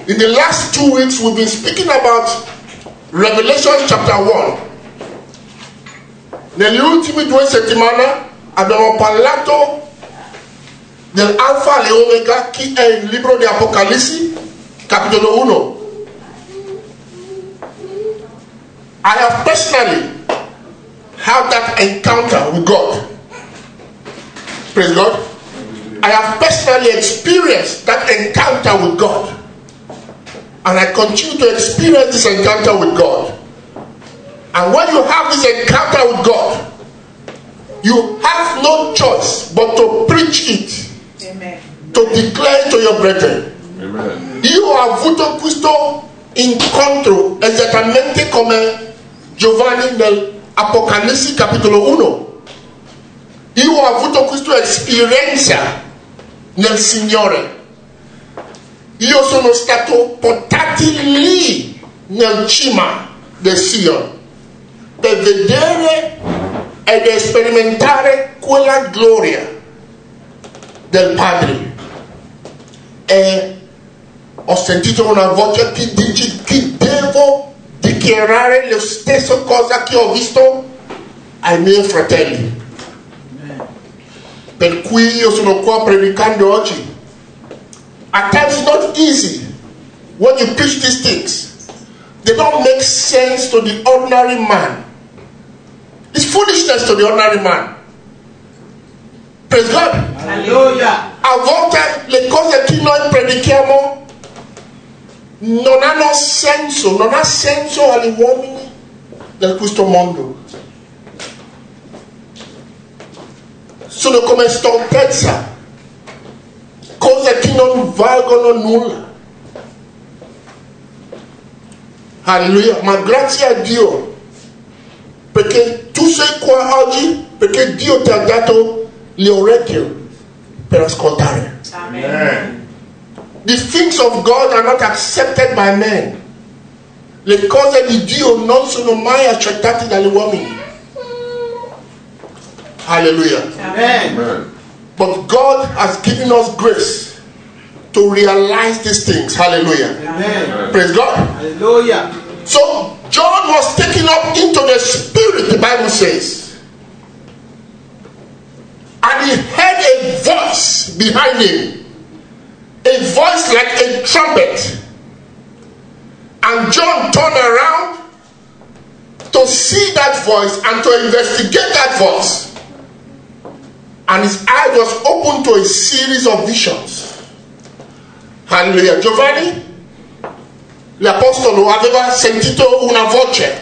In the last 2 weeks, we've been speaking about Revelation chapter 1. Nelle ultime 2 settimane abbiamo parlato dell'Alfa e l'Omega, che è il libro di Apocalisse, capitolo 1. I have personally had that encounter with God. Praise God. I have personally experienced that encounter with God. And I continue to experience this encounter with God. And when you have this encounter with God, you have no choice but to preach it. Amen. To declare it to your brethren. Amen. Io ho avuto questo incontro esattamente come Giovanni nell'Apocalisse capitolo 1. Io ho avuto questa esperienza nel Signore. Io sono stato portato lì nel cima del Sion per vedere ed sperimentare quella gloria del Padre. E ho sentito una voce che dice che devo dichiarare la stessa cosa che ho visto ai miei fratelli. Per cui io sono qua predicando oggi. At times it's not easy when you preach these things. They don't make sense to the ordinary man. It's foolishness to the ordinary man. Praise God. Hallelujah. A volte le cose che noi predichiamo non hanno senso, non ha senso agli uomini di questo mondo. Sono come stoltezza, cose che non valgono nulla. Alleluia, ma grazie a Dio, perché tu sei qua oggi, perché Dio ti ha dato le orecchie per ascoltare. Amen. The things of God are not accepted by men. Le cose di Dio non sono mai accettate dagli uomini. Hallelujah. Amen. But God has given us grace to realize these things. Hallelujah. Amen. Praise God. Hallelujah. So John was taken up into the spirit, the Bible says. And he heard a voice behind him. A voice like a trumpet. And John turned around to see that voice and to investigate that voice. And his eye was open to a series of visions. Hallelujah. Giovanni, l'apostolo, aveva sentito una voce.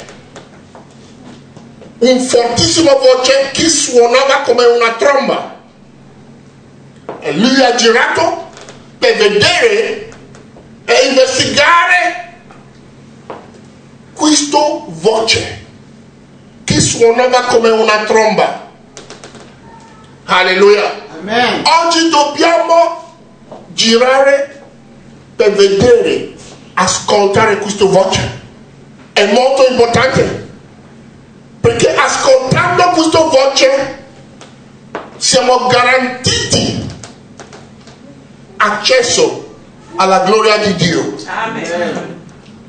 Un fortissima voce che suonava come una tromba. E lui ha girato per vedere e investigare questa voce che suonava come una tromba. Alleluia. Amen. Oggi dobbiamo girare per vedere, ascoltare questa voce. È molto importante, perché ascoltando questa voce siamo garantiti accesso alla gloria di Dio. Amen.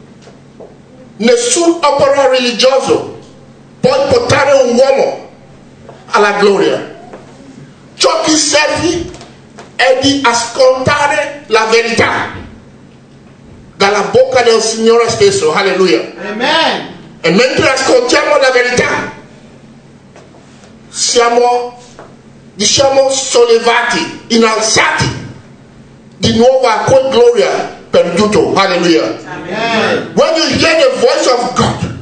Nessun opera religioso può portare un uomo alla gloria. Ciò che serve è di ascoltare la verità dalla bocca del Signore stesso. Alleluia. Amen. E mentre ascoltiamo la verità siamo, diciamo, sollevati, innalzati di nuovo a quella gloria perduto. Hallelujah. Amen. When you hear the voice of God,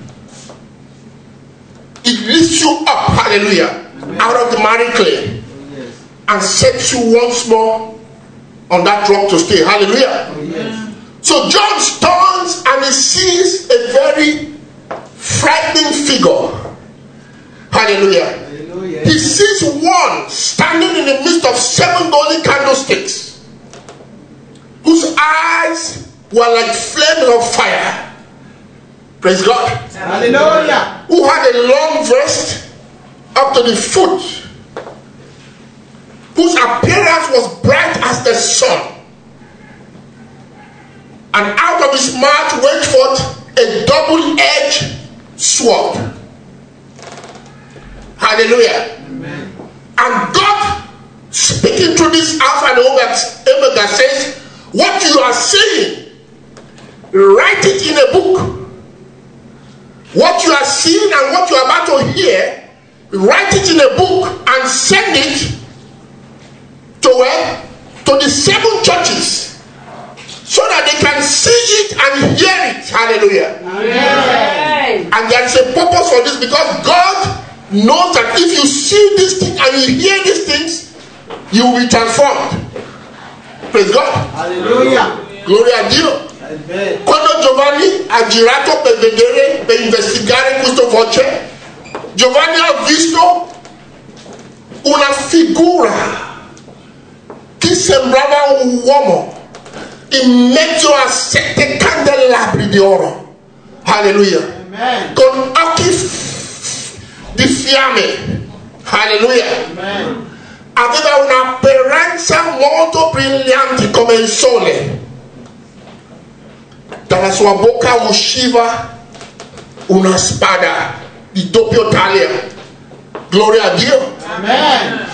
it lifts you up, hallelujah, out of the miry clay and sets you once more on that rock to stay. Hallelujah. Yes. So John turns and he sees a very frightening figure. Hallelujah. Hallelujah. He sees one standing in the midst of 7 golden candlesticks, whose eyes were like flames of fire. Praise God. Hallelujah. Who had a long vest up to the foot, whose appearance was bright as the sun, And out of his mouth went forth a double-edged sword. Hallelujah. Amen. And God, speaking through this Alpha and Omega, says, what you are saying, write it in a book. What you are seeing and what you are about to hear, write it in a book and send it to where? To the 7 churches, so that they can see it and hear it. Hallelujah. Amen. And there is a purpose for this, because God knows that if you see these things and you hear these things, you will be transformed. Praise God. Hallelujah. Gloria a Dio. Amen. Quando Giovanni ha girato per vedere, per investigare questo voce, Giovanni ha visto una figura che sembrava un uomo in mezzo a 7 candelabri di oro. Alleluia. Amen. Con occhi di fiamme. Alleluia. Amen. Aveva un'apparenza molto brillante come il sole. Dalla sua bocca usciva una spada di doppio taglio. Gloria a Dio. Amen.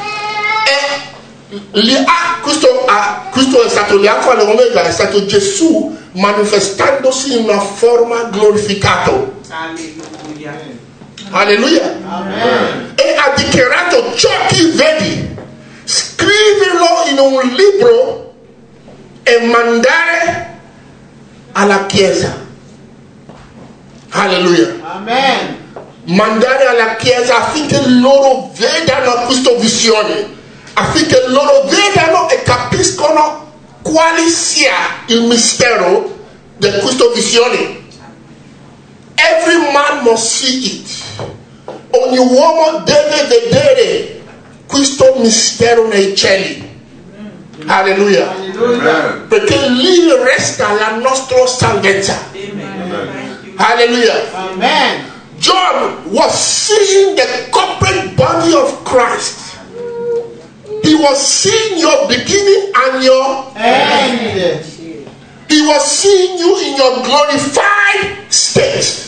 E questo è stato l'Alfa e l'Omega, è stato Gesù manifestandosi in una forma glorificata. Alleluia. Alleluia. Amen. E ha dichiarato: ciò che vedi, scrivilo in un libro e mandare alla Chiesa. Alleluia. Amen. Mandare alla Chiesa affinché loro vedano questa visione, affinché loro vedano e capiscono quale sia il mistero di questa visione. Every man must see it. Ogni uomo deve vedere questo mistero nei cieli. Alleluia. Alleluia. Perché lì resta la nostra salvezza. Alleluia. Amen. John was seeing the corporate body of Christ. He was seeing your beginning and your End. He was seeing you in your glorified state.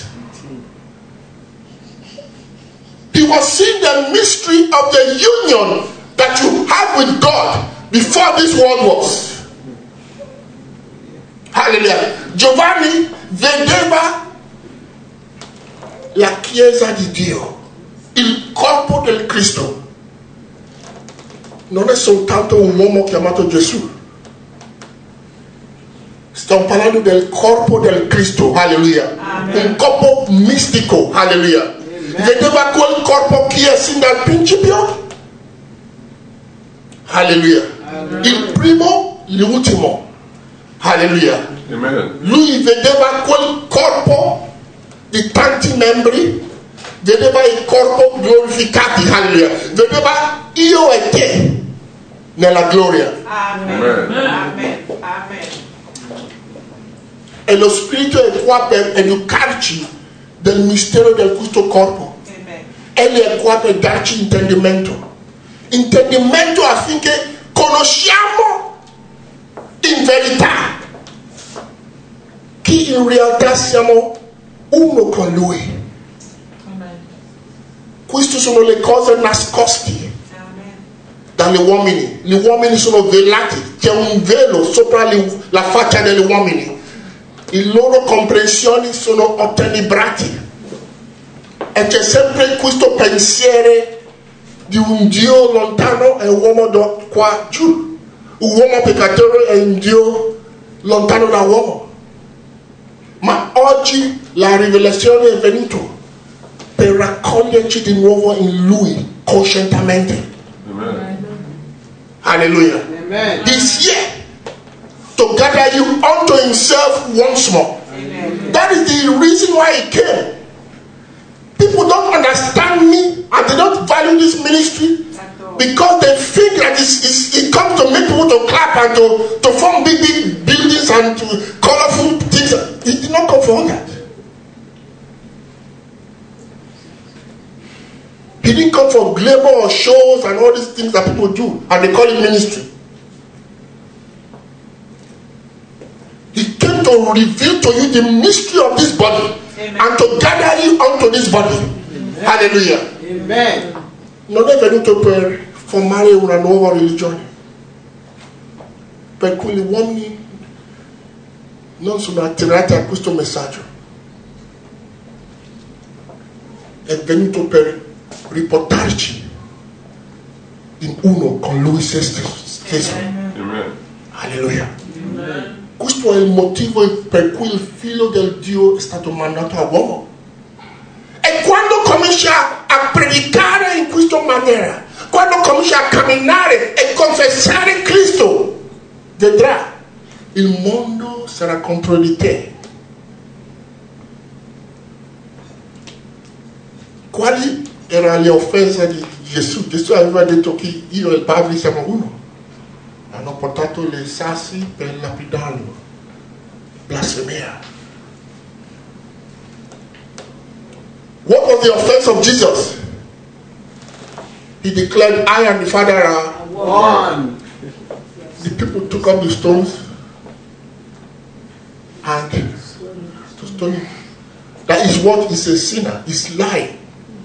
He was seeing the mystery of the union that you have with God before this world was. Hallelujah. Giovanni vedeva la Chiesa di Dio, il corpo del Cristo. Non è soltanto un uomo chiamato Gesù. Stiamo parlando del corpo del Cristo. Alleluia. Un corpo mistico. Alleluia. Vedeva quel corpo che è sin dal principio. Alleluia. Il primo, l'ultimo. Alleluia. Amen. Lui vedeva quel corpo di tanti membri, vedeva il corpo glorificato. Alleluia. Vedeva io e te nella gloria. Amen. Amen. Amen. E lo Spirito è qua per educarci del mistero del questo corpo. Egli è qua per darci intendimento affinché conosciamo in verità che in realtà siamo uno con Lui. Queste sono le cose nascoste dagli uomini. Gli uomini sono velati, c'è un velo sopra la faccia degli uomini. Le loro comprensioni sono ottenebrate. E c'è sempre questo pensiero di un Dio lontano e un uomo qua giù. Un uomo peccatore e un Dio lontano da uomo. Ma oggi la rivelazione è venuta per raccoglierci di nuovo in Lui, coscientemente. Amen. Hallelujah. Amen. He's here to gather you unto Himself once more. Amen. That is the reason why He came. People don't understand me and they don't value this ministry because they think that it comes to make people to clap and to form big buildings and to colorful things. It did not come for all that. He didn't come for glamour or shows and all these things that people do and they call it ministry. He came going to reveal to you the mystery of this body. Amen. And to gather you onto this body. Amen. Hallelujah. Amen. Non è venuto per formare una nuova religione, per cui gli uomini non sono attirati a questo messaggio. È venuto per riportarci in uno con lui stesso. Amen. Alleluia. Amen. Questo è il motivo per cui il figlio del Dio è stato mandato a uomo. E quando comincia a predicare in questa maniera, quando comincia a camminare e confessare Cristo, vedrà, il mondo sarà contro di te. Quali erano le offese di Gesù? Gesù aveva detto che io e il Padre siamo uno. Hanno portato le sassi per lapidarlo. Blasfemia. What was the offense of Jesus? He declared, I and the Father are one. The people took up the stones and to stone him. That is what is a sinner, is lying.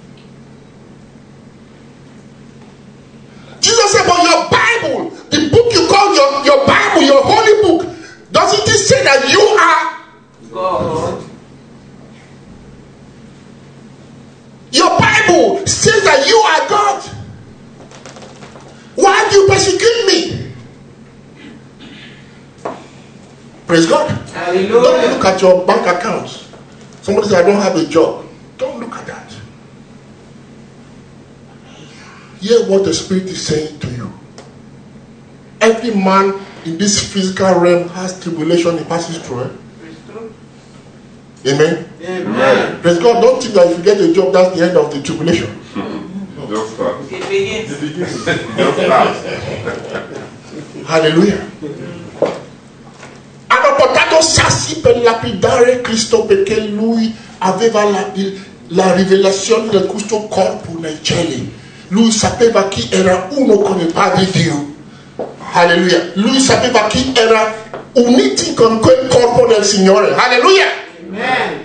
Jesus said, but your Bible, the book you call your Bible, your holy book, doesn't it say that you are God? Your Bible says that you are God. Why do you persecute me? Praise God. Hallelujah. Don't look at your bank accounts. Somebody says, I don't have a job. Don't look at that. Hear what the Spirit is saying to you. Every man in this physical realm has tribulation he passes through. Amen. Amen. Praise God. Don't think that if you get a job, that's the end of the tribulation. Just start. It begins. Just start. Hallelujah. Hanno portato sassi per lapidare Cristo perché lui aveva la rivelazione del questo corpo nei cieli. Lui sapeva chi era uno con il Padre Dio. Alleluia. Lui sapeva chi era uniti con quel corpo del Signore. Alleluia. Amen.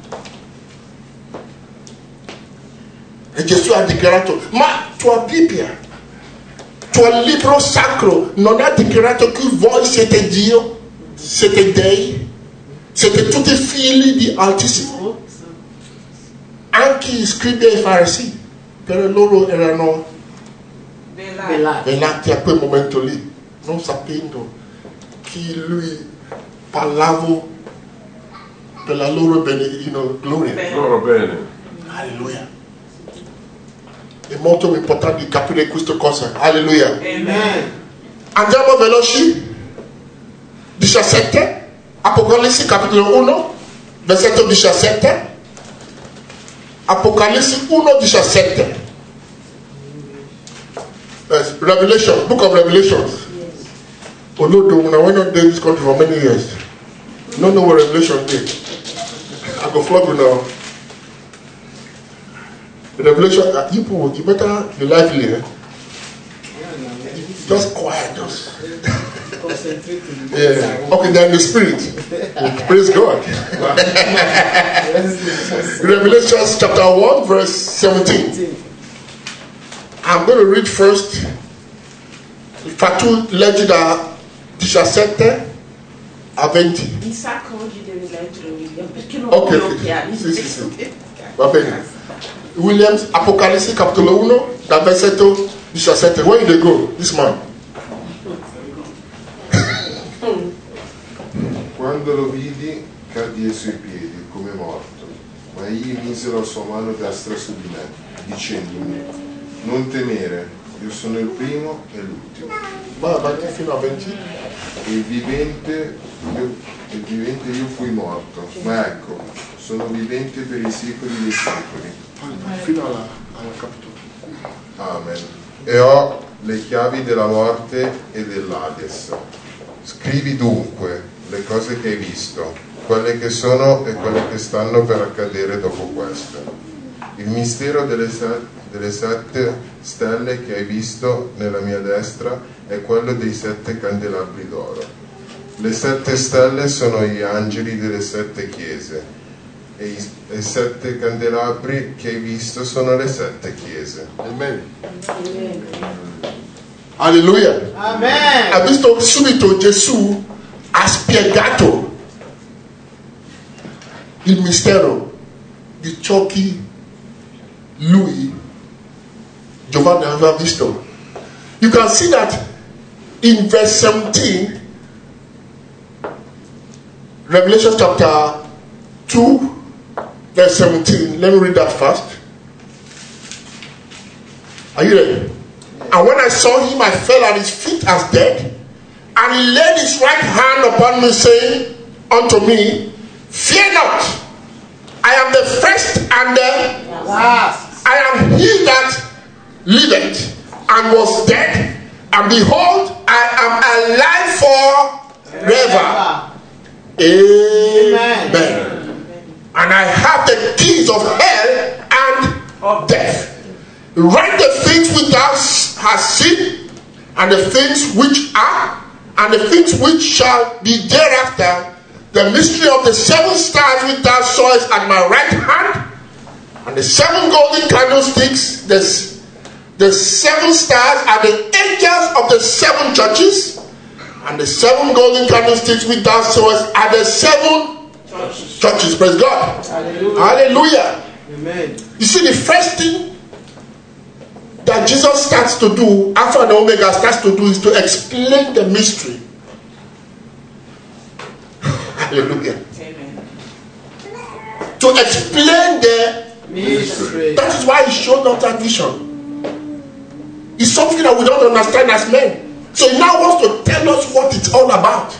E Gesù ha dichiarato, ma tua Bibbia, tuo libro sacro non ha dichiarato che voi siete Dio, siete dei, siete tutti figli di Altissimo. Anche gli scribi e i farisei, per loro erano velati a quel momento lì, non sapendo che lui parlava per la loro gloria. Loro bene. Alleluia. È molto importante capire queste cose. Alleluia. Amen. Andiamo veloci. 17. Apocalisse capitolo 1, versetto 17. Apocalisse 1, 17. Revelation, book of Revelations. Although when I went on this country for many years, don't know what Revelation is. I go flog you now. Revelation, you better be lively. Eh? Just quiet, just. Yeah. Okay, then the spirit. Praise God. Revelation chapter 1, verse 17. I'm going to read first. Fatu legge da 17 a 20. Mi sa che oggi devi leggere William perché non Ok, ho occhiali. sì. Va bene. Williams, Apocalisse capitolo 1, dal versetto 17. Where did they go? This man. Quando lo vidi, caddi ai suoi piedi come morto, ma egli mise la sua mano destra su di me, dicendomi: non temere, io sono il primo e l'ultimo. Va avanti fino a 20. Il vivente io fui morto, ma ecco, sono vivente per i secoli dei secoli. Fino alla capitolo. Amen. E ho le chiavi della morte e dell'Ades. Scrivi dunque le cose che hai visto, quelle che sono e quelle che stanno per accadere dopo queste. Il mistero delle 7 stelle che hai visto nella mia destra è quello dei 7 candelabri d'oro. Le 7 stelle sono gli angeli delle 7 chiese e i 7 candelabri che hai visto sono le 7 chiese. Amen. Alleluia. Amen. Ha visto subito Gesù ha spiegato il mistero di ciò che lui, Giovanni, aveva visto. You can see that in verse 17, Revelation chapter 2, verse 17. Let me read that first. Are you ready? And when I saw him, I fell at his feet as dead. And he laid his right hand upon me, saying unto me, Fear not, I am the first and the Last. I am he that liveth and was dead, and behold, I am alive forever. Amen. And I have the keys of hell and of death. Write the things which thou hast seen, and the things which are, and the things which shall be thereafter, the mystery of the 7 stars which thou sawest at my right hand, and the 7 golden candlesticks. The 7 stars are the angels of the 7 churches, and the 7 golden candlesticks which thou sawest are the 7 churches. Praise God. Hallelujah. Hallelujah. Amen. You see, the first thing that Jesus starts to do, Alpha and Omega starts to do, is to explain the mystery. Hallelujah. Amen. To explain the Mystery. that is why he showed us that vision. It's something that we don't understand as men. So he now wants to tell us what it's all about.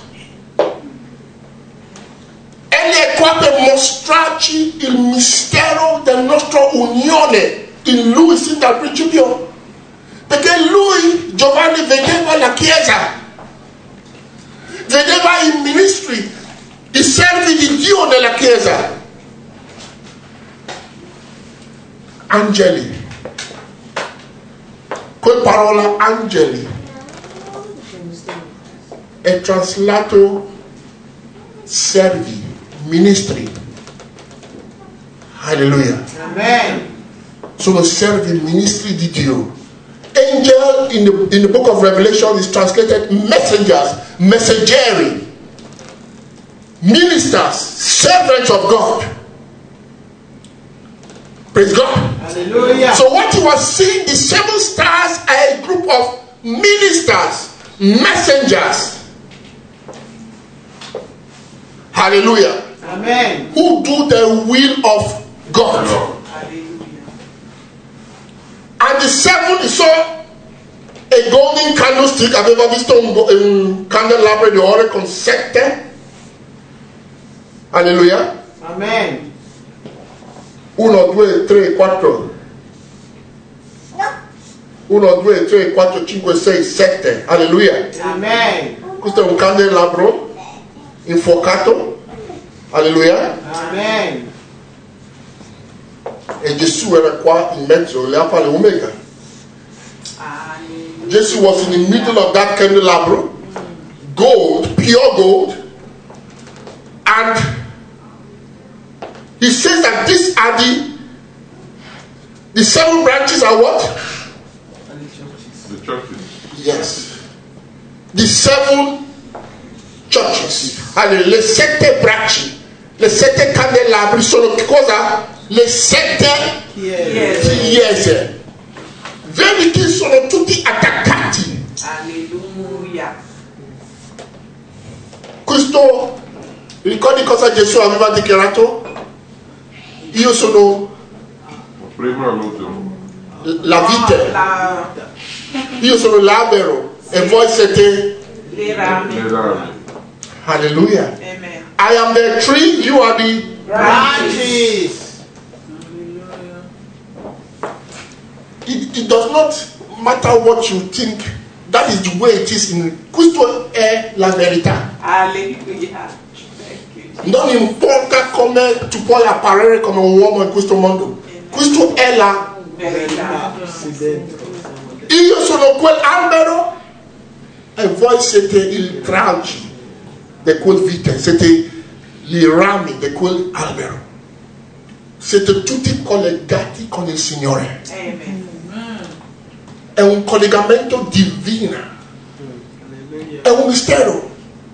Egli è qua per mostrarci il mistero del nostro unione in lui sin dal principio. Perché lui, Giovanni, vedeva la Chiesa, vedeva il ministry, i servi di Dio nella Chiesa. Angeli. Quella parola angeli è traslato servi, ministri. Hallelujah. Amen. Sono servi, ministri di Dio. Angel in the book of Revelation is translated messengers, messageri, ministers, servants of God. Praise God. Hallelujah. So what you are seeing, the 7 stars are a group of ministers, messengers. Hallelujah. Amen. Who do the will of God. Hallelujah. And the 7 is so a golden candlestick. Aveva visto un candelabro di oro con 7. Hallelujah. Amen. 1, 2, 3, 4. 1, 2, 3, 4, 5, 6, 7. Alleluia. Amen. Questo è un candelabro infuocato. Alleluia. Amen. E Gesù era qua in mezzo, le Alfa e le Omega. Hallelujah. Jesus was in the middle of that candelabro. Gold, pure gold. And he says that these are the 7 branches are what? The churches. Yes. The 7 churches. Allora, le 7 bracci, le 7 candelabri sono che cosa? Le 7 chiese. Vedi che sono tutti attaccati. Alleluia. Questo, ricordi cosa Gesù aveva dichiarato? Io sono Prima e l'ultimo. la vite, io sono l'albero e voi siete. Le rami. Le rami. Hallelujah. Amen. I am the tree, you are the. Branches. It does not matter what you think. That is the way it is in. Questo è la verità. Alleluia. Non importa come tu puoi apparire come un uomo in questo mondo. Questo è la. Verità. Io sono quell'albero e voi siete il tralci. de quel vite, c'était i rami di quell'albero. Siete tutti collegati con il Signore. Amen. È un collegamento divino. È un mistero.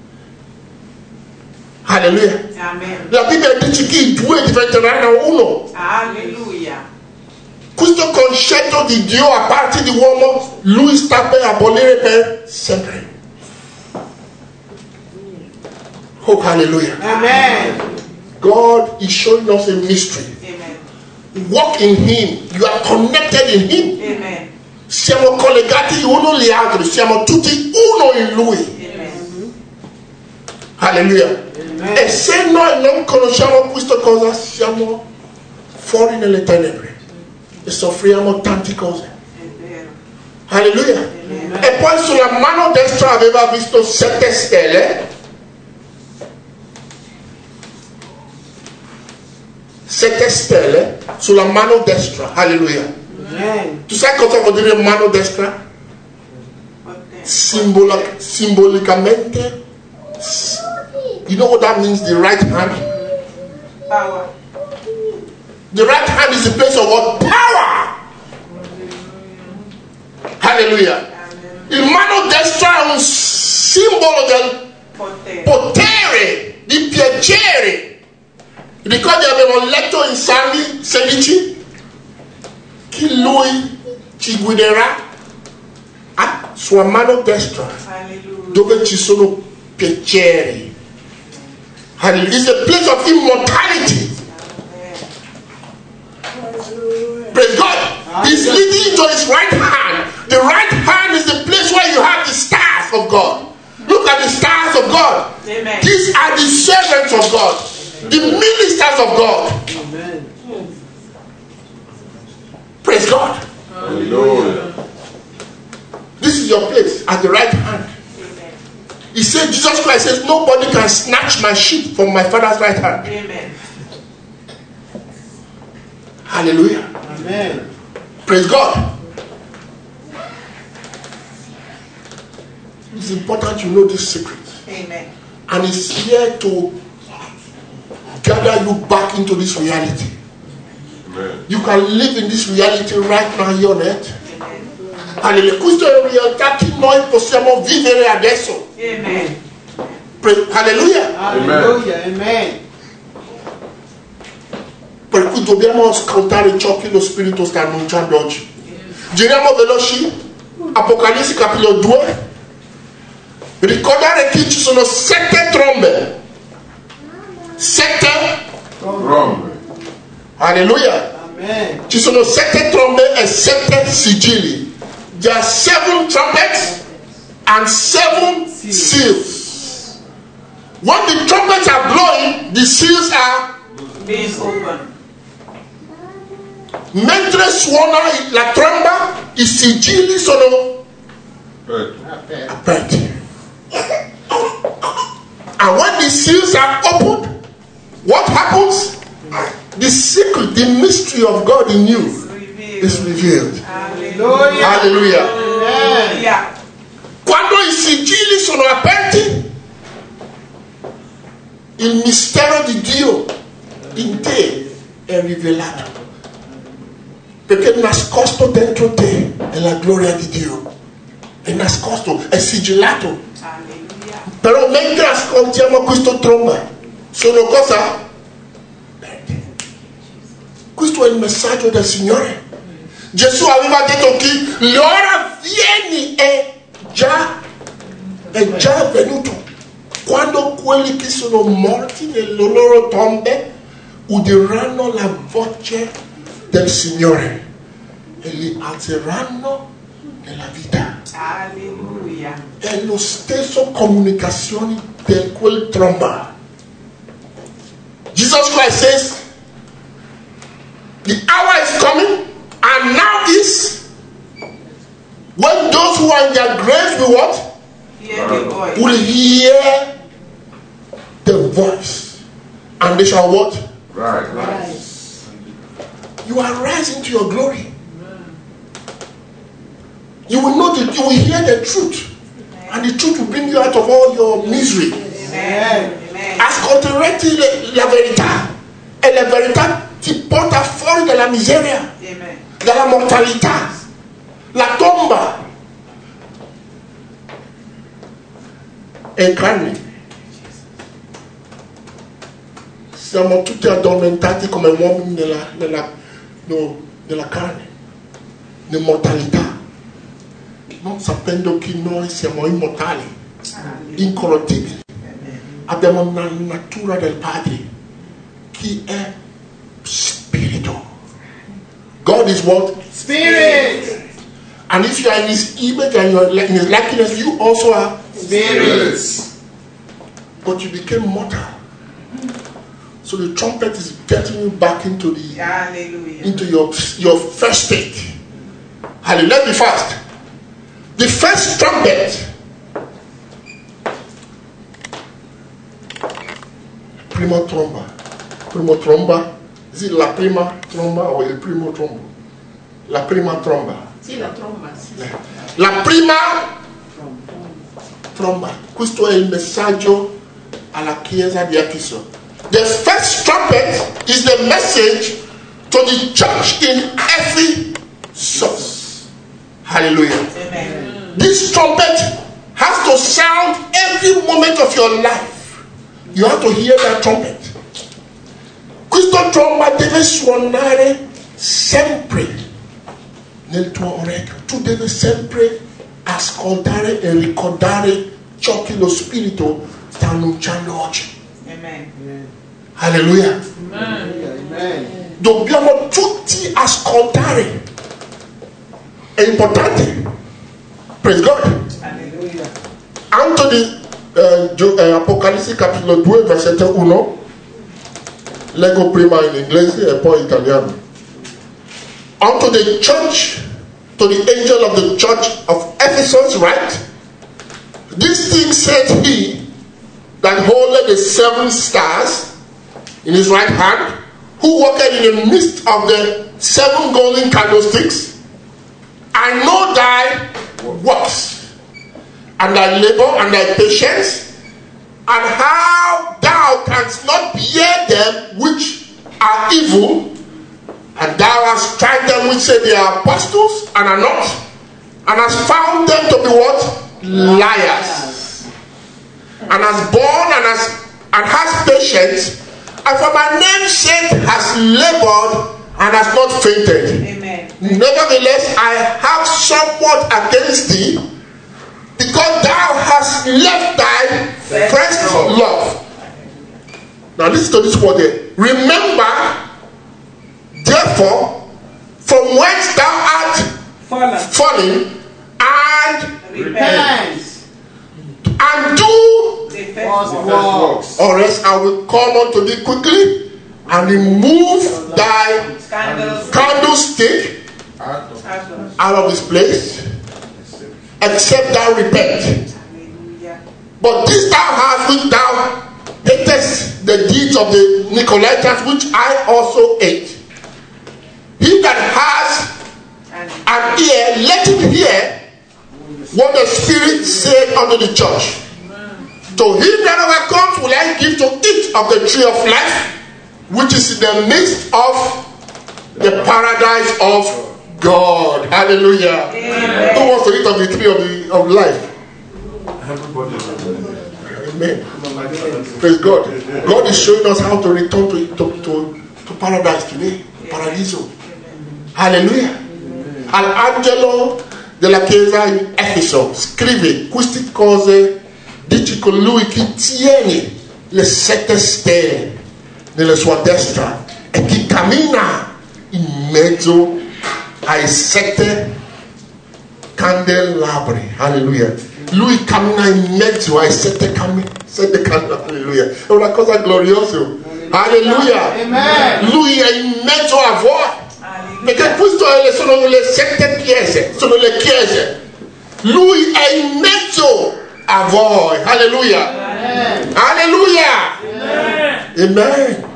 Alleluia. Amen. La Bibbia dice che i due diventeranno uno. Alleluia. Questo concetto di Dio a parte di uomo, lui sta per abolire per sempre. Oh, hallelujah. Amen. God is showing us a mystery. Amen. Walk in Him. You are connected in Him. Amen. Siamo collegati uno agli altri. Siamo tutti uno in Lui. Amen. Alleluia. E se noi non conosciamo questa cosa, siamo fuori nelle tenebre e soffriamo tante cose. È vero. Alleluia. E poi sulla mano destra aveva visto 7 stelle. 7 stelle sulla mano destra. Alleluia. Amen. Tu sai cosa vuol dire mano destra? Simbolicamente. You know what that means? The right hand. Power. The right hand is the place of what? Power. Alleluia. Il mano destra è un simbolo del potere, di piacere. Ricordi abbiamo letto in Salmi 16 che lui ci guiderà a sua mano destra Alleluia. dove ci sono piaceri. Hallelujah. It's a place of immortality. Praise God. He's leading you to his right hand. The right hand is the place where you have the stars of God. Look at the stars of God. Amen. These are the servants of God, the ministers of God. Amen. Praise God. Hallelujah. This is your place at the right hand. He said, Jesus Christ says, nobody can snatch my sheep from my Father's right hand. Amen. Hallelujah. Amen. Praise God. It's important you know this secret. Amen. And it's here to gather you back into this reality. Amen. You can live in this reality right now here on earth. Amen. Alleluia. Questa è una realtà che noi possiamo vivere adesso. Amen. Alleluia. Hallelujah. Amen. Per cui dobbiamo ascoltare ciò che lo Spirito sta annunciando oggi. Giriamo veloci. Apocalisse capitolo 2. Ricordare che ci sono 7 trombe. 7. Trombe. Alleluia. Amen. Ci sono 7 trombe e 7 sigilli. There are 7 trumpets and 7 seals. When the trumpets are blowing, the seals are Being open. mentre suona la tromba, i sigilli sono Aspetta. aperti. And when the seals are opened, what happens? The secret, the mystery of God in you is revealed. Hallelujah. Hallelujah. Amen. Yeah. Quando i sigilli sono aperti, il mistero di Dio in te è rivelato. Perché è nascosto dentro te è la gloria di Dio. È nascosto, è sigillato. Hallelujah. Però mentre ascoltiamo questo tromba, sono cosa? Aperti. Questo è il messaggio del Signore. Gesù aveva detto che l'ora vieni è già venuto. Quando quelli che sono morti nelle loro tombe udiranno la voce del Signore e li alzeranno nella vita. Hallelujah. È lo stesso comunicazione di quel tromba. Jesus Christ says, the hour is coming and now is when those who are in their graves will what? Hear the voice. Will hear the voice and they shall what? Right. You are rising to your glory. You will know that you will hear the truth, and the truth will bring you out of all your misery. Ascolterete la verità e la verità ti porta fuori dalla miseria, dalla mortalità, la tomba e carne. Siamo tutti addormentati come uomini nella carne, nell'immortalità, non sapendo che noi siamo immortali, incorruttibili. Abbiamo una natura del Padre, che è spirito. God is what? Spirit. And if you are in His image and you are in His likeness, you also are Spirits. But you became mortal. So the trumpet is getting you back into the into your first state. Hallelujah. Let's be fast. The first trumpet, primo tromba. Primo tromba. Is it la prima tromba or il primo trombo? La prima tromba. Sì, la tromba. Sì. La prima tromba. Questo è il messaggio alla chiesa di Efeso. The first trumpet is the message to the church in Ephesus. Hallelujah. Amen. This trumpet has to sound every moment of your life. You have to hear that trumpet. Questo tromba deve suonare sempre nel tuo orecchio. Tu devi sempre ascoltare e ricordare ciò che lo Spirito sta annunciando oggi. Amen. Alleluia. Amen. Dobbiamo tutti ascoltare. È importante. Praise God. Alleluia. Anto di Apocalisse capitolo 2 versetto 1. Leggo prima in inglese e poi in italiano. Unto the church, to the angel of the church of Ephesus write, this thing said he that holdeth the 7 stars in his right hand, who walketh in the midst of the 7 golden candlesticks. I know thy works, and thy labor, and thy patience, and how thou canst not bear them which are evil, and thou hast tried them which say they are apostles and are not, and hast found them to be what? Liars. And hast borne and hast patience, and for my name's sake has labored and has not fainted. Amen. Nevertheless, I have somewhat against thee, because thou hast left thy first love. Now listen to this word here. Remember, therefore, from whence thou art fallen, and Repent. do, The First first works. or else I will come unto thee quickly and remove thy scandals. candlestick out of his place, except thou repent. Hallelujah. But this thou hast, which thou hatest the deeds of the Nicolaitans, which I also hate. He that has an ear, let him hear what the Spirit said unto the church. To him that overcomes will I give to eat of the tree of life, which is in the midst of the paradise of God. Hallelujah. Amen. Who wants to eat of the tree of life? Amen. Praise God. God is showing us how to return to paradise today. Paradiso. Hallelujah. All'angelo della chiesa in Efeso scrive queste cose, dice colui che tiene le 7 stelle nella sua destra e che cammina in mezzo ai 7 candelabri. Alleluia. Lui cammina in mezzo ai 7 candelabri. Alleluia. È una cosa gloriosa. Alleluia. Amen. Lui è in mezzo a voi. Perché questo sono le 7 chiese, sono le chiese. Lui è in mezzo a voi. Alleluia. Amen. Alleluia. Amen.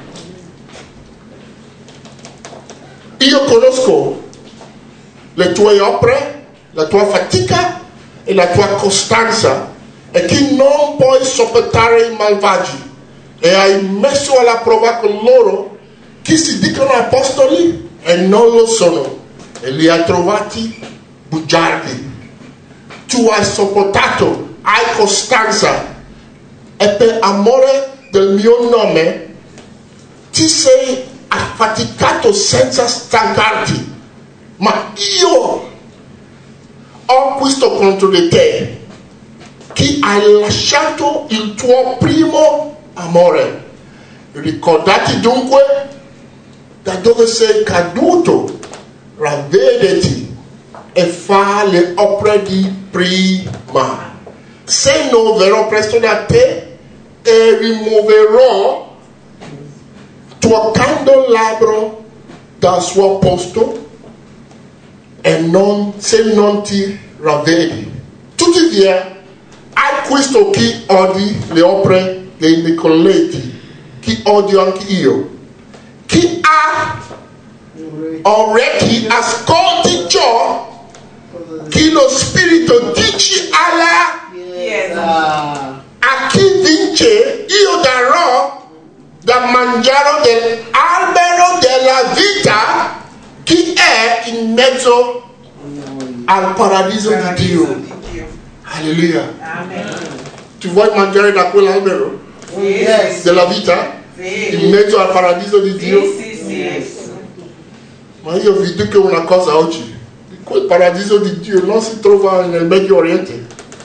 Io conosco le tue opere, la tua fatica e la tua costanza e chi non può sopportare i malvagi, e hai messo alla prova coloro che si dicono apostoli e non lo sono, e li hai trovati bugiardi. Tu hai sopportato, hai costanza, e per amore del mio nome ti sei affaticato senza stancarti. Ma io ho questo contro di te, che hai lasciato il tuo primo amore. Ricordati dunque da dove sei caduto, ravvediti e fa le opere di prima. Se non verrò presto da te e rimuoverò tuo candelabro dal suo posto, e se non ti ravvedi. Tuttavia, hai questo che odi le opere dei Nicoleti, che odio anche io. Chi ha orecchi ascolti ciò che lo Spirito dice alla Chiesa. a chi vince io darò da mangiare dell'albero della vita che è in mezzo al paradiso di Dio. Alleluia. Amen. Tu vuoi mangiare da quell'albero Yes. della vita in mezzo al paradiso di Dio? Sì. Ma io vi dico una cosa oggi: quel paradiso di Dio non si trova nel Medio Oriente,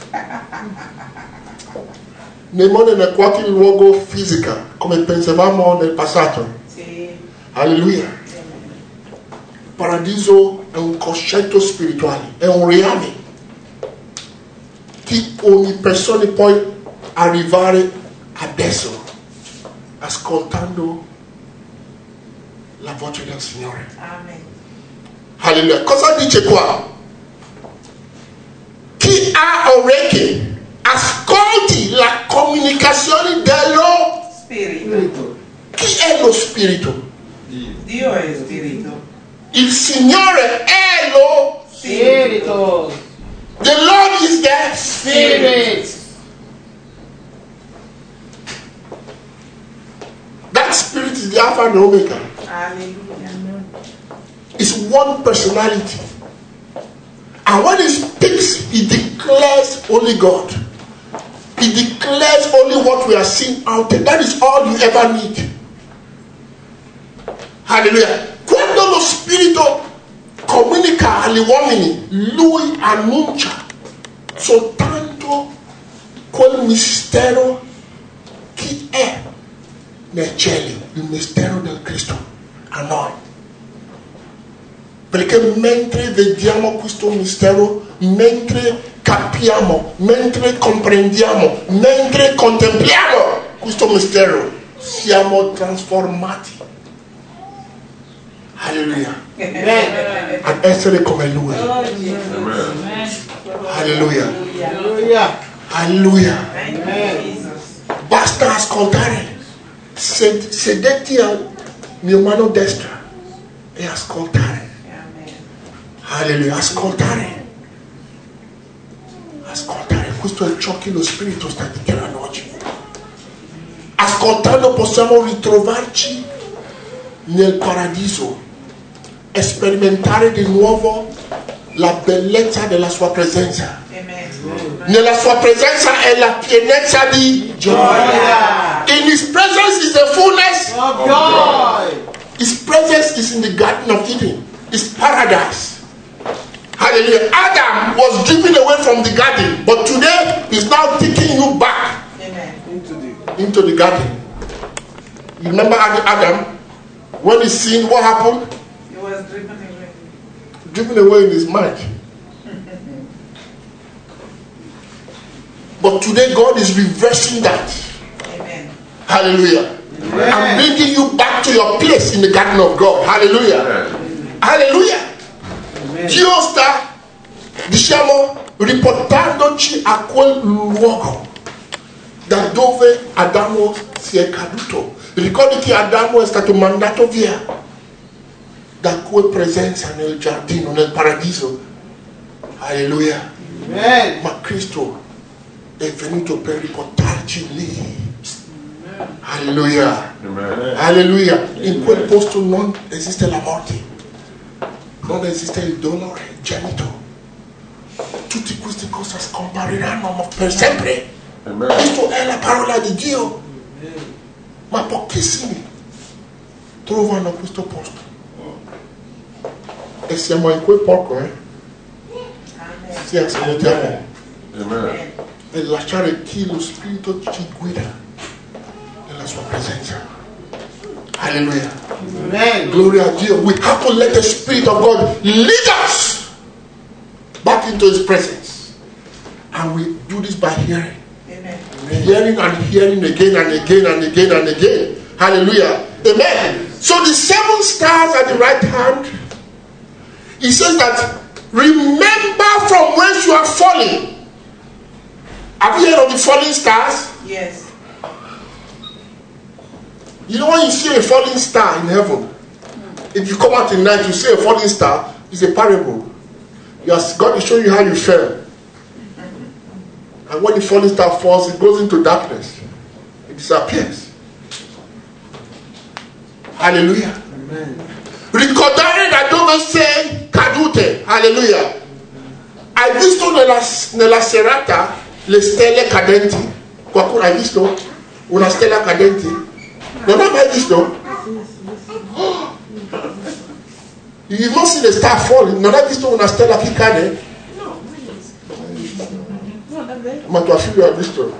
nemmeno in qualche luogo fisico come pensavamo nel passato. Sì. Alleluia. Il paradiso è un concetto spirituale, è un reame che ogni persona può arrivare adesso, ascoltando la voce del Signore. Amen. Alleluia. Cosa dice qua? Chi ha orecchie ascolti la comunicazione dello Spirito. Chi è lo Spirito? Dio è Spirito. Il Signore è lo Spirito. The Lord is the Spirit. Spirit. That Spirit is the Alpha and Omega. Hallelujah. It's one personality. And when He speaks, He declares only God. He declares only what we are seeing out there. That is all you ever need. Hallelujah. Quando lo Spirito comunica agli uomini, Lui annuncia soltanto quel mistero che è nei cieli, il mistero del Cristo a noi. Perché mentre vediamo questo mistero, mentre capiamo, mentre comprendiamo, mentre contempliamo questo mistero, siamo trasformati. Alleluia. Ad essere come Lui. Amen. Alleluia. Hallelujah. Alleluia. Thank you, Jesus. Basta ascoltare. Sedetti al mio mano destra e ascoltare. Amen. Alleluia. Ascoltare. Ascoltare. Questo è ciò che lo Spirito sta dichiarando oggi. Ascoltando possiamo ritrovarci nel paradiso, sperimentare di nuovo la bellezza della sua presenza. Amen. Nella sua presenza è la pienezza di gioia. In His presence is the fullness. Of joy. His presence is in the Garden of Eden. It's paradise. Hallelujah. Adam was driven away from the garden, but today He's now taking you back Amen. into the garden. You remember Adam? When he sinned, what happened? He was driven away. Driven away in his mind. But today God is reversing that. Amen. Hallelujah. I'm bringing you back to your place in the garden of God. Hallelujah. Hallelujah. Dio sta, diciamo, riportandoci a quel luogo da dove Adamo si è caduto. Ricordi che Adamo è stato mandato via da quella presenza nel giardino, nel paradiso. Alleluia. Amen. Ma Cristo è venuto per riportarci lì. Alleluia. Amen. Alleluia. In quel posto non esiste la morte, non esiste il dolore, il gemito. Tutte queste cose scompariranno per sempre. Amen. Questo è la parola di Dio. Ma pochissimi trovano questo posto. E siamo in quel poco, Sì, salutiamo. Amen. E lasciare che lo Spirito ci guida nella sua presenza. Alleluia. Amen. Gloria a Dio. We have to let the Spirit of God lead us back into His presence. And we do this by hearing. Amen. Hearing and hearing again and again and again and again. Hallelujah. Amen. So the 7 stars at the right hand, He says that remember from whence you are falling. Have you heard of the falling stars? Yes. You know when you see a falling star in heaven, if you come out in night, you see a falling star, it's a parable. God will show you how you fell. And when the falling star falls, it goes into darkness. It disappears. Hallelujah. Ricordare da dove sei cadute. Hallelujah. Hai visto nella serata le stelle cadenti? Qualcuno hai visto una stella cadente? Non hai mai visto? You've not seen the star falling. Non hai visto una stella che cade? Ma tua figlia ha visto.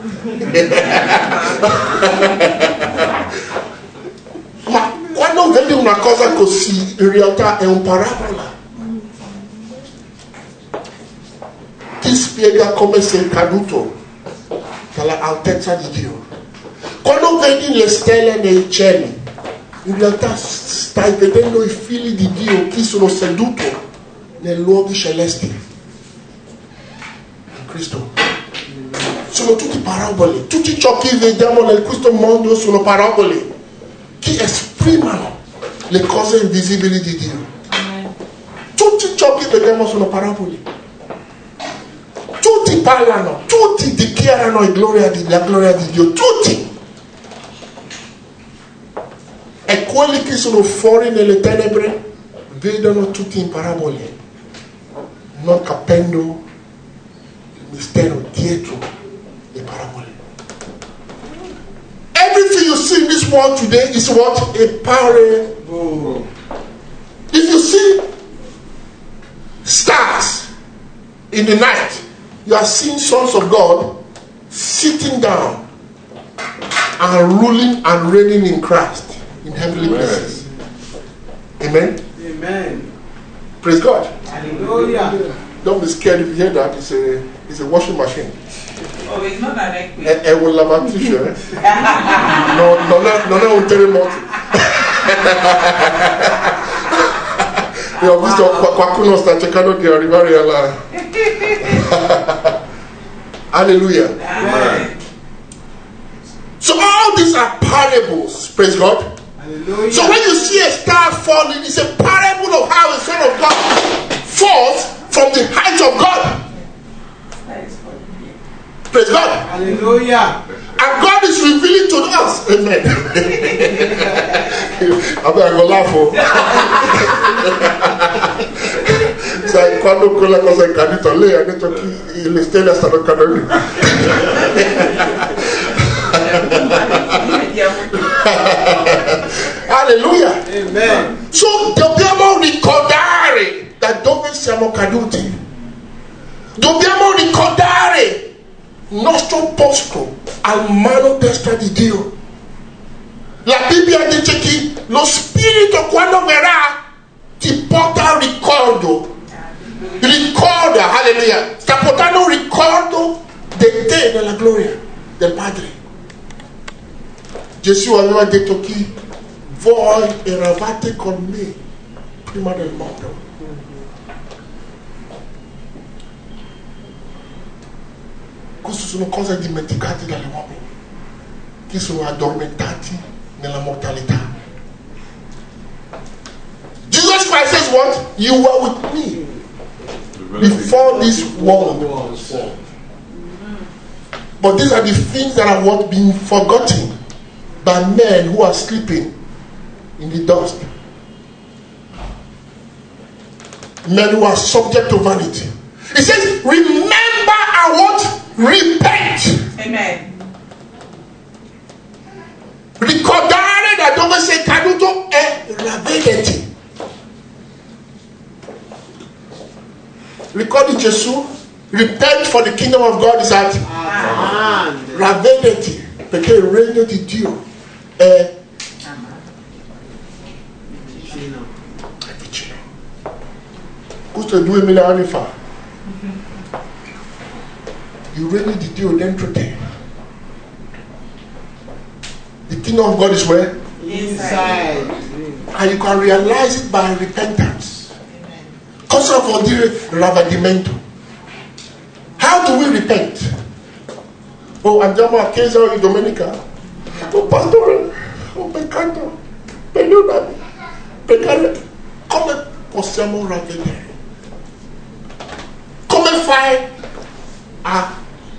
Ma quando vedi una cosa così, in realtà è un parabola. Ti spiega come sei caduto dall'altezza di Dio. Quando vedi le stelle nei cieli, in realtà stai vedendo i figli di Dio che sono seduti nei luoghi celesti. In Cristo. Sono tutti parabole. Tutti ciò che vediamo in questo mondo sono parabole che esprimono le cose invisibili di Dio. Tutti ciò che vediamo sono parabole. Tutti parlano, tutti dichiarano la gloria di Dio, tutti. E quelli che sono fuori nelle tenebre vedono tutti in parabole, non capendo il mistero dietro le parabole. Everything you see in this world today is what? A parable. If you see stars in the night, you are seeing sons of God sitting down and ruling and reigning in Christ in heavenly places. Amen. Amen. Praise God. Hallelujah. Don't be scared if you hear that. It's a washing machine. Oh, it's not an earthquake. È un lavatrice. Non è un terremoto. Io ho visto qualcuno sta cercando di arrivare alla... Hallelujah. Amen. So all these are parables. Praise God. Hallelujah. So when you see a star falling, it's a parable of how a son of God falls from the height of God. That is for me. Praise God. Hallelujah. And God is revealing to us. Amen. I go laugh. Sai, quando quella cosa è caduta, lei ha detto che le stelle stanno cadendo. Hallelujah. Amen. So dobbiamo ricordare da dove siamo caduti. Dobbiamo ricordare il nostro posto al mano destra di Dio. La Bibbia dice che lo Spirito quando verrà ti porta ricordo. Ricorda, alleluia. Sta portando un ricordo di te nella gloria del Padre. Gesù aveva detto che voi eravate con me prima del mondo. Queste sono cose dimenticate dagli uomini che sono addormentati nella mortalità. Jesus Christ says what? You were with me before this world was formed. But these are the things that have what been forgotten by men who are sleeping in the dust. Men who are subject to vanity. It says, remember and what? Repent. Amen. Ricordare da dove sei caduto e ravvediti. Ricordi Gesù? Repent, for the kingdom of God is at hand. Ravvediti, perché il regno di Dio è vicino. Questo è 2000 anni fa. Il regno di Dio è dentro te. The kingdom of God is where? Inside. And you can realize it by repentance. Cosa vuol dire ravvedimento? How do we repent? Oh, andiamo a chiesa ogni domenica. Oh, pastore, ho peccato. Perdonami. Peccare. Come possiamo ravvedere? Come fai a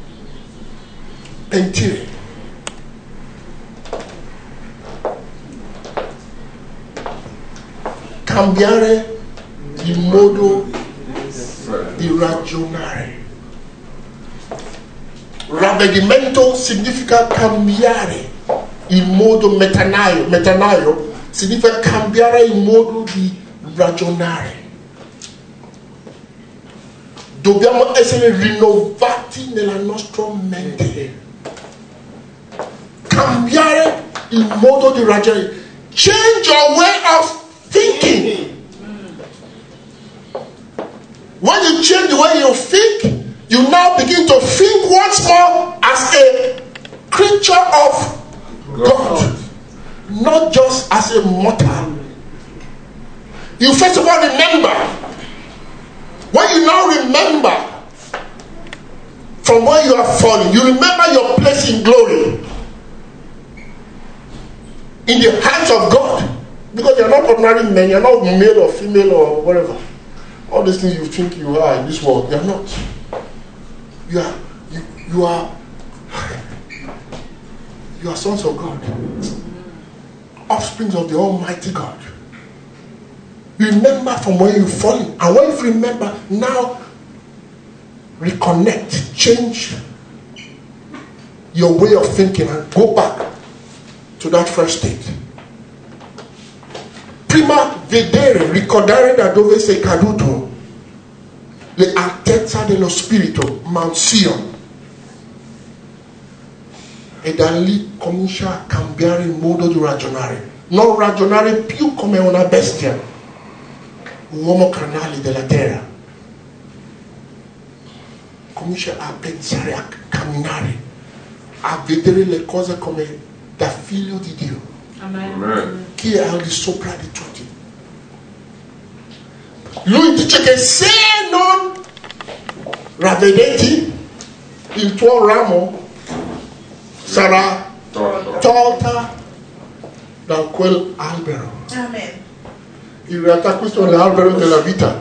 pentire? Cambiare il modo di ragionare. Ravvedimento significa cambiare il modo, metanaio significa cambiare il modo di ragionare. Dobbiamo essere rinnovati nella nostra mente. Cambiare il modo di ragionare. Change your way of thinking. When you change the way you think, you now begin to think once more as a creature of God, not just as a mortal. You first of all remember. When you now remember from where you are falling, you remember your place in glory in the hands of God. Because you're not ordinary men, you're not male or female or whatever. All these things you think you are in this world, you're not. You are sons of God. Offsprings of the Almighty God. Remember from where you've fallen. And when you remember, now reconnect, change your way of thinking and go back to that first state. Prima vedere, ricordare da dove sei caduto, le altezze dello spirito, Mount Sion. E da lì comincia a cambiare il modo di ragionare. Non ragionare più come una bestia, un uomo carnale della terra. Comincia a pensare, a camminare, a vedere le cose come da figlio di Dio. Amen. Chi è al di sopra di tutti. Lui dice che se non ravvedete, il tuo ramo sarà tolta da quel albero. Amen. In realtà questo è l'albero della vita.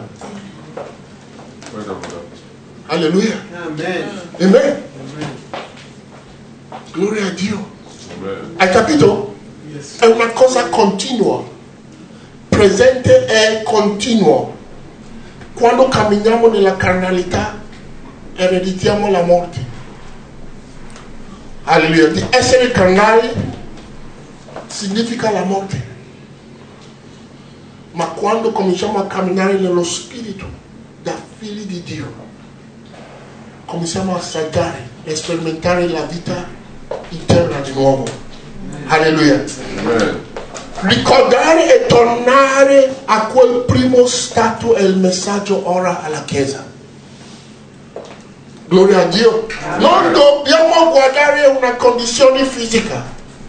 Alleluia. Amen. Amen. Gloria a Dio. Amen. Hai capito? Yes. È una cosa continua. Presente e continuo. Quando camminiamo nella carnalità, ereditiamo la morte. Alleluia. Di essere carnali significa la morte. Ma quando cominciamo a camminare nello spirito, da figli di Dio, cominciamo a assaggiare e sperimentare la vita interna di nuovo. Alleluia. Amen. Ricordare e tornare a quel primo stato è il messaggio ora alla Chiesa. Gloria a Dio. Non dobbiamo guardare una condizione fisica.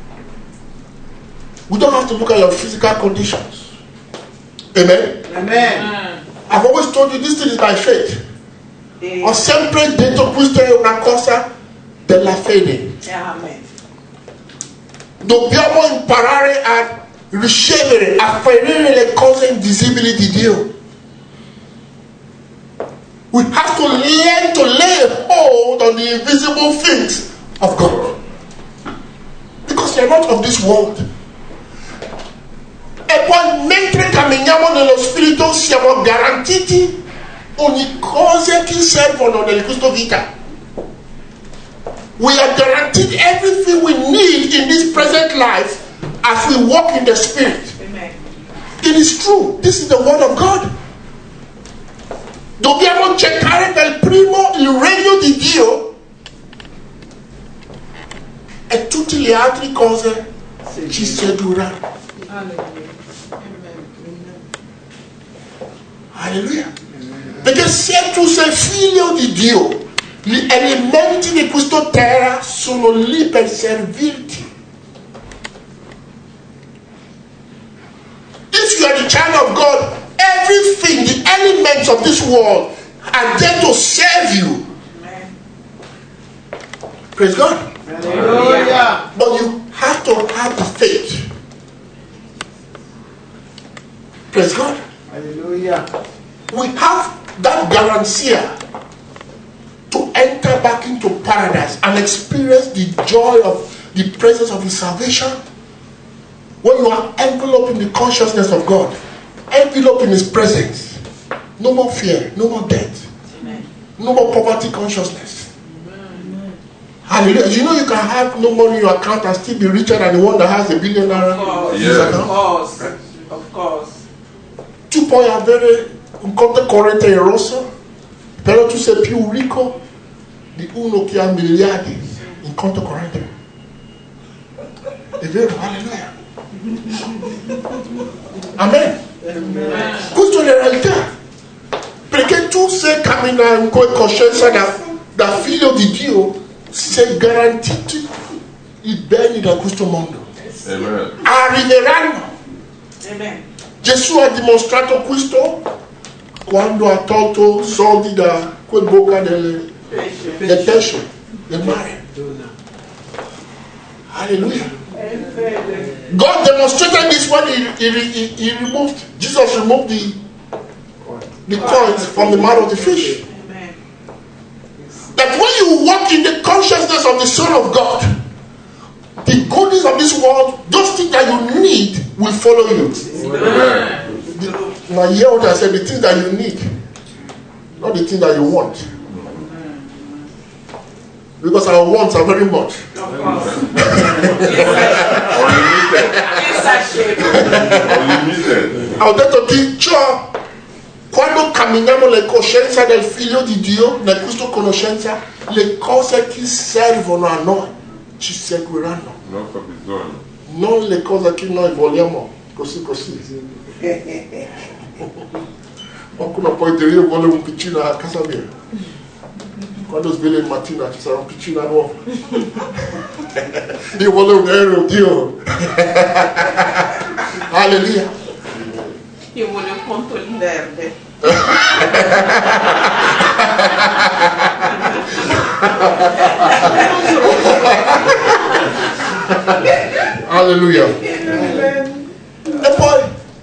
We don't have to look at your physical conditions. Amen. Amen. I've always told you this thing is by faith. Ho sempre detto questa è una cosa della fede. Amen. Dobbiamo imparare a ricevere, a ferire le cose invisibili di Dio. We have to learn to lay hold on the invisible things of God. Because you're not of this world. E poi mentre camminiamo nello Spirito siamo garantiti ogni cosa che servono nel Cristo vita. We are guaranteed everything we need in this present life as we walk in the Spirit. Amen. It is true. This is the word of God. Dobbiamo cercare per primo il regno di Dio e tutte le altre cose ci seguiranno. Alleluia. Perché se tu sei figlio di Dio, gli elementi di questa terra sono lì per servirti. If you are the child of God, everything, the elements of this world are there to serve you. Amen. Praise God. Hallelujah. But you have to have the faith. Praise God. Hallelujah. We have that guarantee to enter back into paradise and experience the joy of the presence of His salvation. When you are enveloped in the consciousness of God, enveloped in His presence, no more fear, no more death, no more poverty consciousness. Hallelujah. You know you can have no money in your account and still be richer than the one that has $1 billion in his Yeah. account. Of course. Tu puoi avere un conto corrente in rosso, però tu sei più ricco di uno che ha miliardi in conto corrente. È vero, alleluia. Amen. Questa è la realtà. Perché tu sei camminando con coscienza da figlio di Dio, sei garantito i beni da questo mondo. Amen. Arriveranno. Amen. Gesù ha dimostrato questo quando ha tolto soldi da quel bocca del pesce, del mare. Hallelujah. God demonstrated this when he removed, Jesus removed the coins from the mouth of the fish. Amen. That when you walk in the consciousness of the Son of God, the goodness of this world, those things that you need will follow you. Amen. Now hear what I said, the things that you need, not the things that you want. Because our wants are very much. Of course. Unlimited. Yes, I should. Unlimited. Ho detto che ciò, quando camminiamo nella coscienza del Figlio di Dio, nella questa conoscenza, le cose che servono a noi ci seguiranno. Non fa bisogno. Non le cose che noi vogliamo, così. Qualcuno può dire io voglio un piccino a casa mia. Quando sveglia il mattino ci sarà un piccino nuovo. Io voglio un aereo, Dio. Alleluia. Io voglio un conto in verde. Alleluia. E poi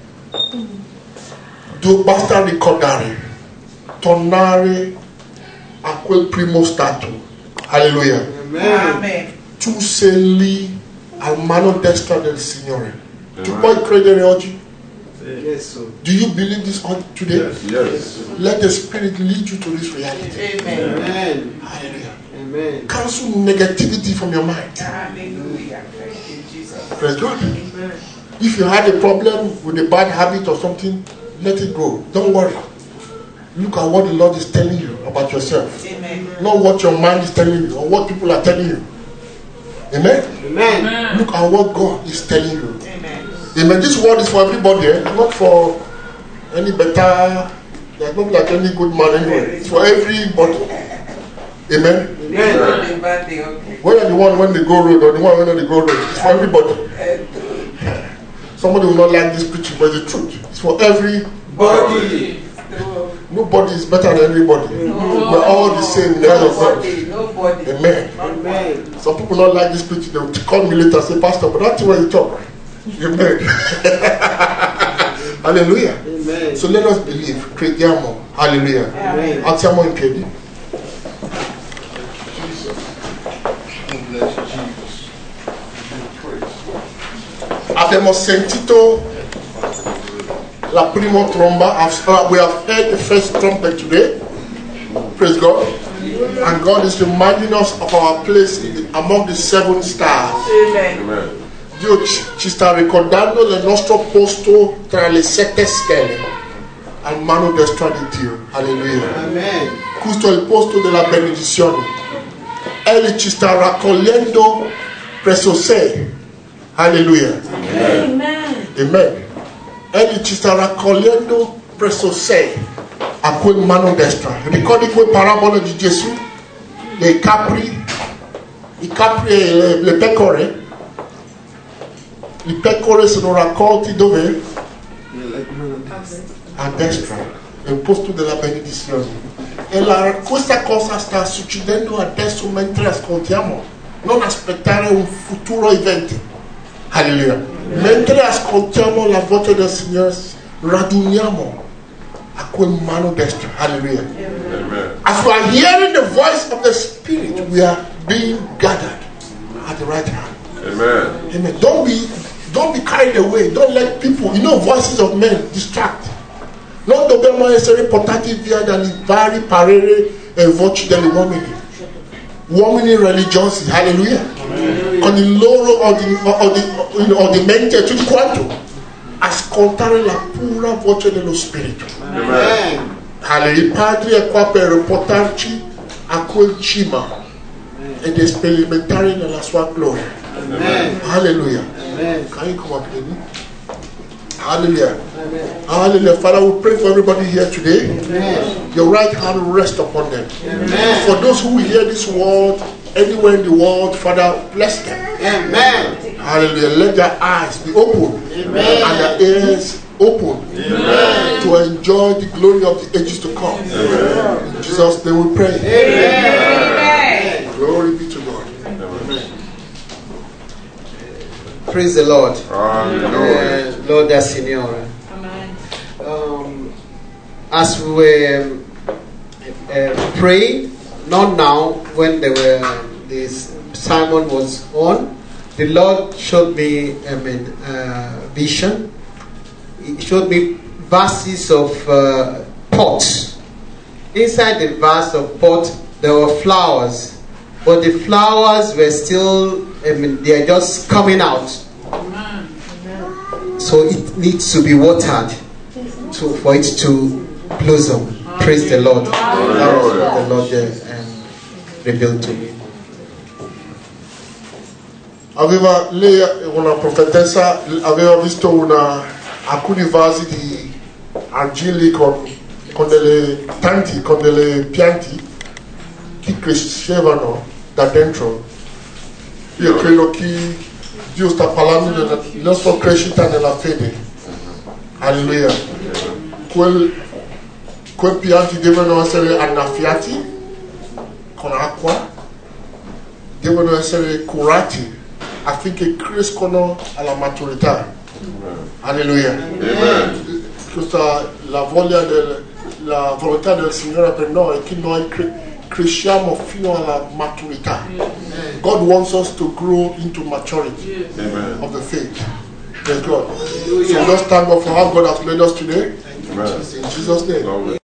basta ricordare, tornare a quel primo stato. Alleluia. Amen. Tu sei lì al mano destra del Signore. Tu Amen. puoi credere oggi? Yes, sir. Do you believe this today? Yes. Let the Spirit lead you to this reality. Amen. Amen. Hallelujah. Amen. Cancel negativity from your mind. Hallelujah. Thank you, Jesus. Praise God. Amen. If you had a problem with a bad habit or something, let it go. Don't worry. Look at what the Lord is telling you about yourself. Amen. Not what your mind is telling you or what people are telling you. Amen. Amen. Look at what God is telling you. Amen. Amen. This word is for everybody, not for any better. There's not like any good man anyway. It's for everybody. Amen. Good and bad day, okay. Whether the one when they go road or the one when they go road, it's for everybody. Somebody will not like this preaching, but it's the truth. It's for everybody. Body. Nobody is better than anybody. We're all the same in the eyes of God. Nobody. Amen. Amen. Some people don't like this preaching. They will call me later and say, Pastor, but that's why you talk. Amen. Hallelujah. Amen. So let us believe. Crediamo. Hallelujah. Amen. Alziamo in piedi. Abbiamo sentito la prima tromba. We have heard the first trumpet today. Praise God. And God is reminding us of our place among the 7 stars. Amen. Amen. Dio ci sta ricordando del nostro posto tra le 7 stelle al mano destra di Dio. Alleluia. Amen. Questo è il posto della benedizione. Egli ci sta raccogliendo presso sé. Alleluia. Amen. Egli ci sta raccogliendo presso sé a quel mano destra. Ricordi quelle parabole di Gesù? I capri e le pecore. I pecore sono raccolti dove? A destra, nel posto della benedizione. E questa cosa sta succedendo adesso mentre ascoltiamo. Non aspettare un futuro evento. Alleluia. Mentre ascoltiamo la voce del Signore, raduniamo a quel mano destra. Alleluia. Amen. As we are hearing the voice of the Spirit, we are being gathered at the right hand. Amen. Amen. Don't be carried away. Don't let people, voices of men distract. Non dobbiamo essere portati via dalle vari pareri e voci degli uomini. Uomini religiosi, alleluia. Con il loro ordinamento e tutto quanto. Ascoltare la pura voce dello Spirito. Amen. Il Padre è qua per portarci a quel cima ed sperimentare nella sua gloria. Amen. Hallelujah. Amen. Can you come up, baby? Hallelujah. Hallelujah. Father, we pray for everybody here today. Amen. Your right hand will rest upon them. Amen. For those who hear this word anywhere in the world, Father, bless them. Amen. Hallelujah. Let their eyes be open and their ears open to enjoy the glory of the ages to come. In Jesus' name we pray. Amen. Glory be to God. Praise the Lord. Hallelujah. Lord our Signore. As we were praying, not now, when this sermon was on, the Lord showed me vision. He showed me verses of pots. Inside the vase of pot, there were flowers, but the flowers were still, they are just coming out. So it needs to be watered for it to blossom. Praise the Lord. That was what the Lord revealed to me. Lei una profetessa aveva visto alcuni vasi di argilli con delle piante che crescevano da dentro. Io credo che Dio sta parlando della nostra crescita nella fede. Alleluia. Quei pianti devono essere annaffiati con acqua, devono essere curati affinché crescano alla maturità. Alleluia. Questa la volontà del Signore per noi è che noi cresciamo fino alla maturità. God wants us to grow into maturity of the faith. Praise God. So let's thank God for how God has made us today. Amen. In Jesus' name.